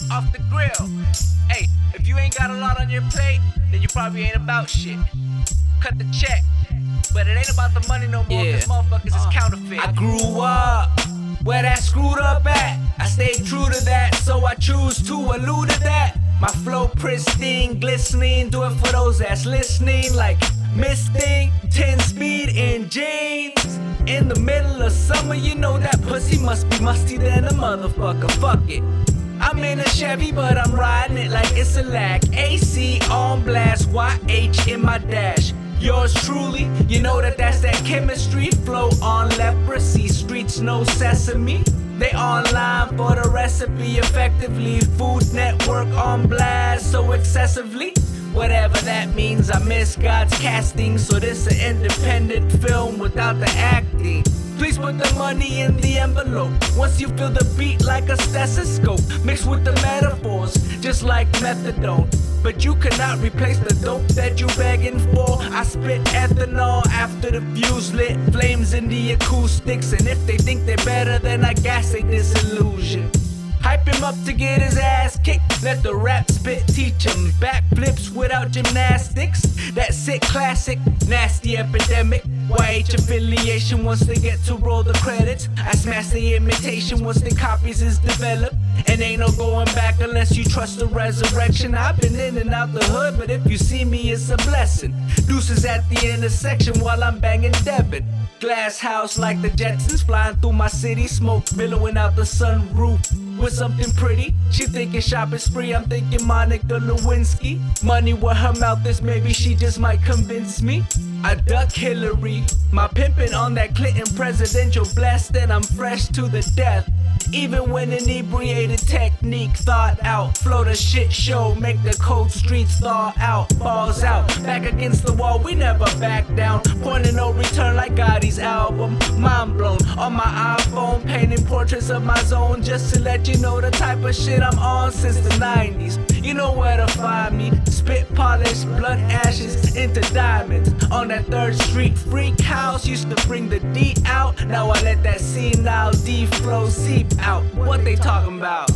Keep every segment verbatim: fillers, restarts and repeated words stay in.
off the grill. Hey, if you ain't got a lot on your plate, then you probably ain't about shit. Cut the check, but it ain't about the money no more, Yeah. cause motherfuckers Uh, is counterfeit. I grew up where that screwed up at. I stayed true to that, so I choose to allude to that. My flow pristine, glistening, do it for those that's listening. Like misting, ten speed in jeans. In the middle of summer, you know that pussy must be musty than a motherfucker. Fuck it. I'm in a Chevy, but I'm riding it like it's a lag. A C on blast, Y H in my dash. Yours truly, you know that that's that chemistry. Flow on leprosy, streets no sesame. They online for the recipe effectively. Food Network on blast so excessively. Whatever that means, I miss God's casting. So this an independent film without the acting. Please put the money in the envelope. Once you feel the beat like a stethoscope, mixed with the metaphors, just like methadone. But you cannot replace the dope that you begging for. I spit ethanol after the fuse lit, flames in the acoustics. And if they think they're better, then I gas they disillusion. Hype him up to get his ass kicked. Let the rap spit teach him backflips without gymnastics. That sick classic, nasty epidemic. Y H affiliation once they get to roll the credits. I smash the imitation once the copies is developed. And ain't no going back unless you trust the resurrection. I've been in and out the hood, but if you see me, it's a blessing. Deuces at the intersection while I'm banging Devin. Glass house like the Jetsons, flying through my city. Smoke billowing out the sunroof with something pretty. She thinking shopping spree, I'm thinking Monica Lewinsky. Money where her mouth is, maybe she just might convince me. I duck Hillary, my pimpin' on that Clinton presidential blessed, and I'm fresh to the death. Even when inebriated, technique thought out. Flow the shit show, make the cold streets thaw out. Balls out, back against the wall, we never back down. Point of no return like Gotti's album. Mind blown on my iPhone, painting portraits of my zone. Just to let you know the type of shit I'm on since the nineties. You know where to find me. Spit polish, blood ashes into diamonds. On that third street freak house, used to bring the D out. Now I let that senile D flow seep out. What they talking about?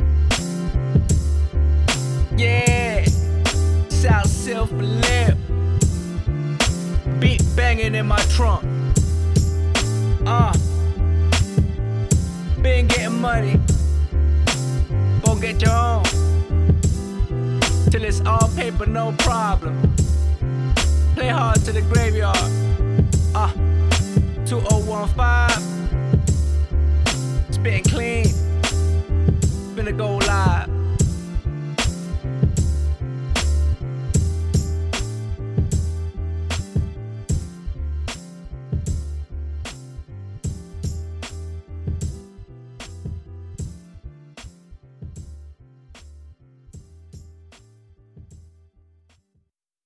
Yeah, South Silver Lip. Beat banging in my trunk. Uh, been getting money. Go get your own. Till it's all paper, no problem. Play hard to the graveyard. Uh, two oh one five. Spitting clean. Finna go live.